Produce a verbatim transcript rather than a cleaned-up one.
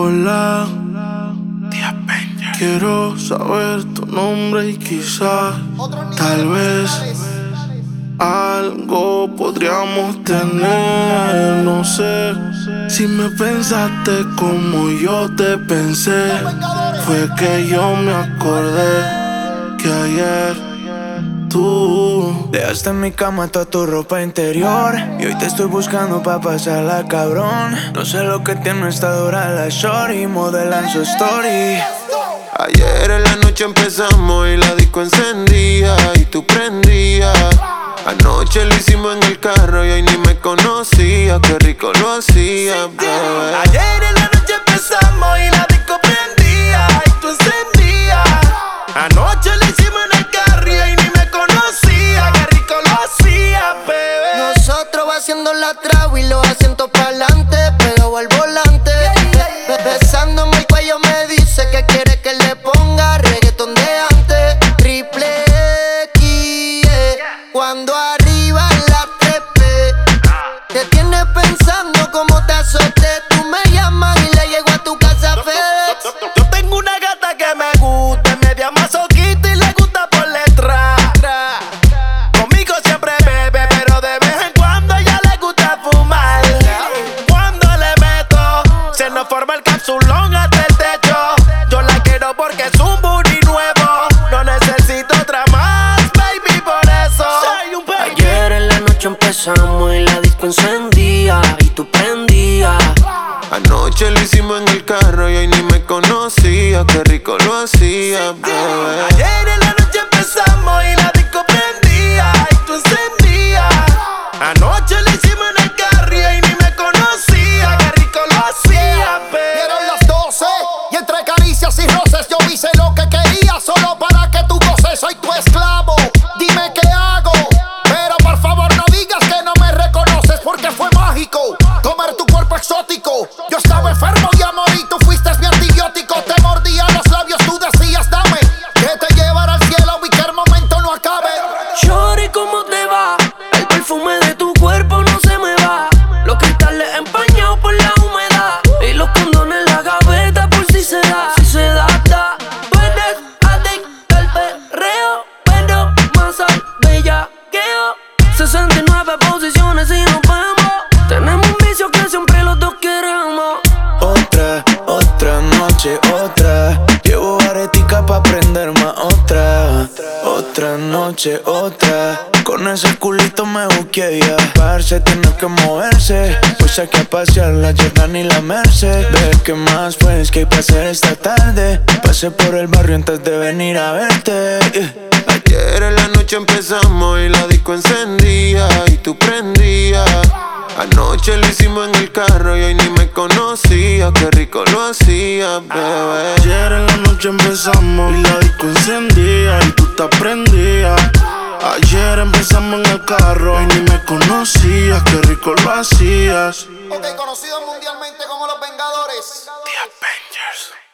Hola, quiero saber tu nombre y quizás, tal vez, algo podríamos tener. No sé si me pensaste como yo te pensé. Fue que yo me acordé que ayer tú dejaste en mi cama toda tu ropa interior y hoy te estoy buscando pa' pasarla, cabrón. No sé lo que tiene esta dura la shorty, modelan su story. Ayer en la noche empezamos y la disco encendía y tú prendías. Anoche lo hicimos en el carro y hoy ni me conocía. Qué rico lo hacía, bebé. Ayer en la noche empezamos y la disco prendía y tú encendías. Anoche lo hicimos en el carro y hoy ni me conocía. Qué rico lo hacía, bebé. Nosotros va haciendo la traba y los asientos pa'lante, pegado al volante. Besándome el cuello me dice que quiere que le ponga reggaetón de antes. Triple X, yeah. Cuando arriba la trepe, te tienes pensando cómo te azoté. Tú me llamas y le llego a tu casa FedEx. Yo tengo una gata que me gusta, media masoquista y le gusta por letra. Conmigo siempre bebe, pero de vez en cuando a ella le gusta fumar. Cuando le meto, se nos forma el capsulón hasta el techo. Yo la quiero porque es un booty nuevo. No necesito otra más, baby, por eso soy un baby. Ayer en la noche empezamos y la disco encendía y tú prendías. Anoche lo hicimos en el carro y hoy ni me conocía. Qué rico lo hacía, bebé. Ayer en la noche empezamos y la disco prendía y tú encendías. Anoche lo hicimos en el carro y hoy ni me conocía. Qué rico lo hacía, bebé. Dieron las doce y entre caricias y roces yo hice lo que quería solo para que tú goces. Soy tu esclavo, dime qué hago, pero por favor no digas que no me reconoces porque fue mágico tomar tu cuerpo exótico. Yo estaba enfermo y a morir, tú fuiste mi antibiótico. Te mordía los labios, tú decías dame que te llevara al cielo y que el momento no acabe. Shorty, ¿cómo te va? El perfume de tu cuerpo no se me va. Los cristales empañados por la humedad y los condones en la gaveta por si se da. Si se da, da. Tú eres adicta al perreo, pero más al bellaqueo. sesenta y nueve posiciones y nos vemos. Tenemos un vicio que siempre los dos queremos. Otra, otra noche, otra. Llevo aretica pa' prender más otra. Otra noche, otra. Con ese culito me busqué ya. Parce, tiene que moverse. Pues hay que pasear la Jordan y la Merced. Ver qué más pues que hay para hacer esta tarde. Pasé por el barrio antes de venir a verte. Ayer en la noche empezamos y la disco encendía y tú prendías. Anoche lo hicimos en el carro y hoy ni me conocía. Qué rico lo hacía, bebé. Ayer en la noche empezamos y la disco encendía y tú te prendías. Ayer empezamos en el carro y ni me conocías. Qué rico lo hacías. Ok, conocidos mundialmente como los Vengadores. The Avengers.